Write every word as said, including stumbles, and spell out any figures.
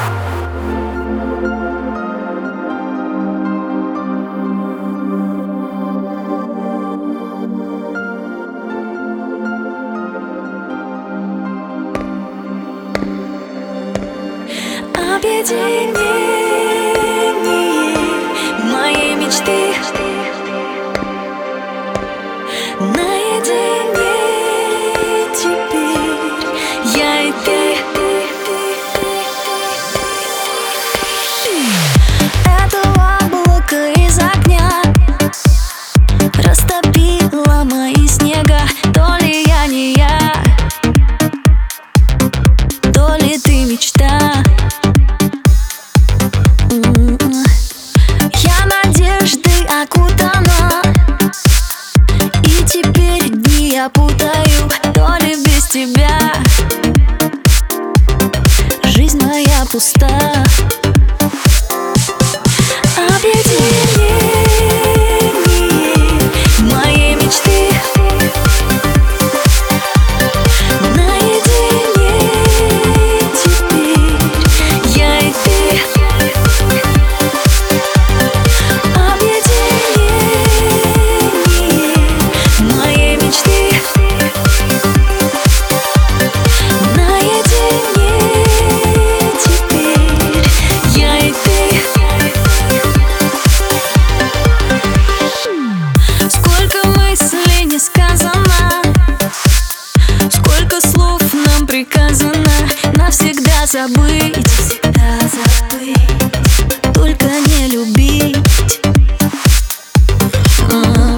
Объединение моей мечты. Наедине теперь я и ты. Это облако из огня растопило мои снега. То ли я не я, то ли ты мечта. Я надеждой окутана, и теперь дни я путаю. То ли без тебя жизнь моя пуста. Объединение моей мечты. Наедине теперь я и ты. Объединение моей мечты. Наедине теперь я и ты. Сколько мыслей не сказано, сколько слов нам приказано навсегда забыть, всегда забыть, только не любить. А-а-а.